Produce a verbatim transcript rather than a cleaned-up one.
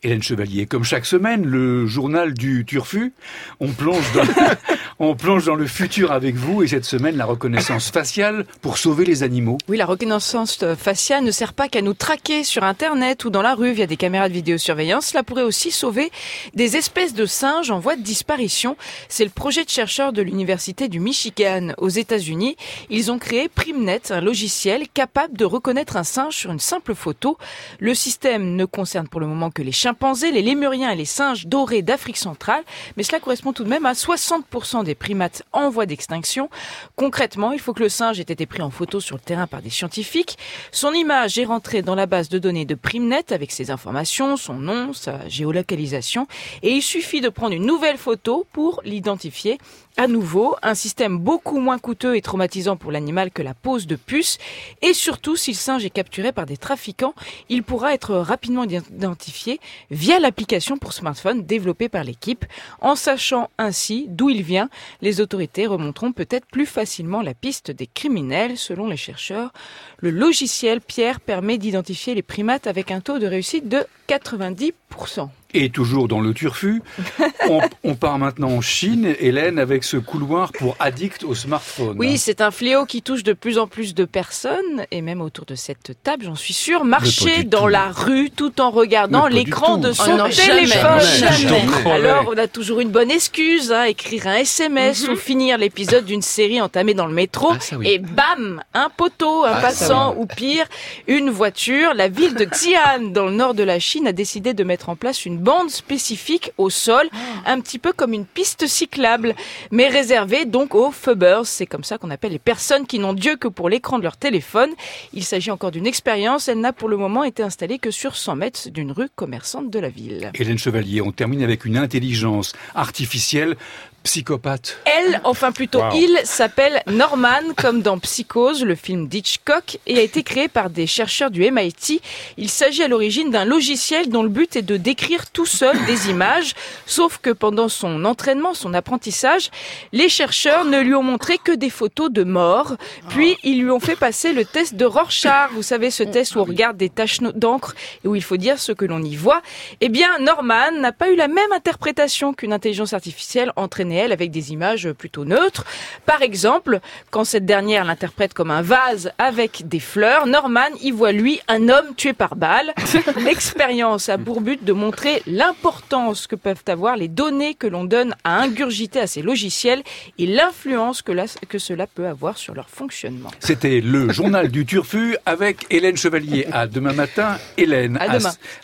Hélène Chevalier, comme chaque semaine, le journal du Turfu, on plonge dans, on plonge dans le futur avec vous et cette semaine, la reconnaissance faciale pour sauver les animaux. Oui, la reconnaissance faciale ne sert pas qu'à nous traquer sur Internet ou dans la rue via des caméras de vidéosurveillance. Cela pourrait aussi sauver des espèces de singes en voie de disparition. C'est le projet de chercheurs de l'Université du Michigan aux États-Unis. Ils ont créé PrimNet, un logiciel capable de reconnaître un singe sur une simple photo. Le système ne concerne pour le moment que les chimpanzés, les lémuriens et les singes dorés d'Afrique centrale, mais cela correspond tout de même à soixante pour cent des primates en voie d'extinction. Concrètement, il faut que le singe ait été pris en photo sur le terrain par des scientifiques. Son image est rentrée dans la base de données de PrimNet avec ses informations, son nom, sa géolocalisation, et il suffit de prendre une nouvelle photo pour l'identifier. À nouveau, un système beaucoup moins coûteux et traumatisant pour l'animal que la pose de puce. Et surtout, si le singe est capturé par des trafiquants, il pourra être rapidement identifié via l'application pour smartphone développée par l'équipe. En sachant ainsi d'où il vient, les autorités remonteront peut-être plus facilement la piste des criminels. Selon les chercheurs, le logiciel Pierre permet d'identifier les primates avec un taux de réussite de quatre-vingt-dix pour cent. Et toujours dans le Turfu, on, on part maintenant en Chine, Hélène, avec ce couloir pour addicts au smartphone. Oui, c'est un fléau qui touche de plus en plus de personnes, et même autour de cette table, j'en suis sûre, marcher dans tout. la rue tout en regardant l'écran de son oh téléphone. Jamais, jamais. Jamais. Alors, on a toujours une bonne excuse, hein, écrire un S M S mm-hmm. ou finir l'épisode d'une série entamée dans le métro, ah, oui. et bam, un poteau, un ah, passant, ou pire, une voiture. La ville de Xi'an, dans le nord de la Chine, a décidé de mettre en place une bande spécifique au sol, un petit peu comme une piste cyclable, mais réservée donc aux phobbers. C'est comme ça qu'on appelle les personnes qui n'ont Dieu que pour l'écran de leur téléphone. Il s'agit encore d'une expérience. Elle n'a pour le moment été installée que sur cent mètres d'une rue commerçante de la ville. Hélène Chevalier, on termine avec une intelligence artificielle psychopathe. Elle, enfin plutôt wow. il, s'appelle Norman, comme dans Psychose, le film d'Hitchcock, et a été créé par des chercheurs du M I T. Il s'agit à l'origine d'un logiciel dont le but est de décrire tout seul des images, sauf que pendant son entraînement, son apprentissage, les chercheurs ne lui ont montré que des photos de morts, puis ils lui ont fait passer le test de Rorschach, vous savez, ce test où on regarde des taches d'encre et où il faut dire ce que l'on y voit. Eh bien, Norman n'a pas eu la même interprétation qu'une intelligence artificielle entraînée elle avec des images plutôt neutres. Par exemple, quand cette dernière l'interprète comme un vase avec des fleurs, Norman y voit lui un homme tué par balle. L'expérience a pour but de montrer l'importance que peuvent avoir les données que l'on donne à ingurgiter à ces logiciels et l'influence que, la, que cela peut avoir sur leur fonctionnement. C'était le journal du Turfu avec Hélène Chevalier. À demain matin, Hélène. À demain.